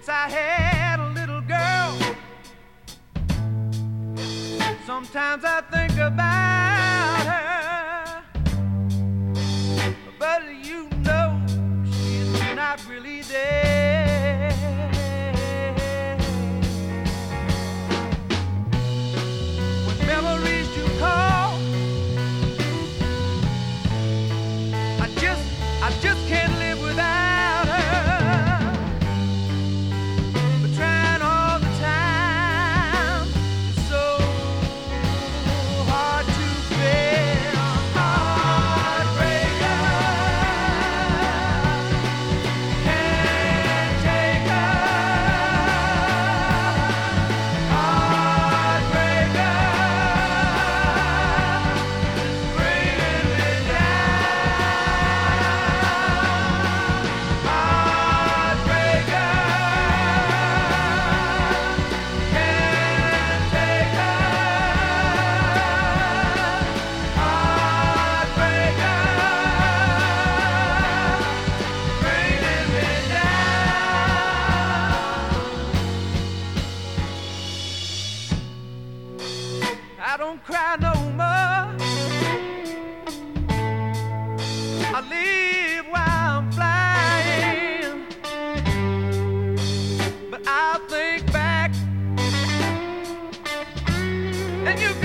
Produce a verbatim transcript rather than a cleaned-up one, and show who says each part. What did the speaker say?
Speaker 1: since I had a little girl. Sometimes I think about her, but you know she's not really there. When memories do call, I just, I just can't live without her. But trying all the time is so hard to bear. Heartbreaker, can't take her. Heartbreaker is bringing me down. Heartbreaker, can't take her. Heartbreaker, bringing me down. I don't cry no more. I live while I'm flying, but I'll think back, and you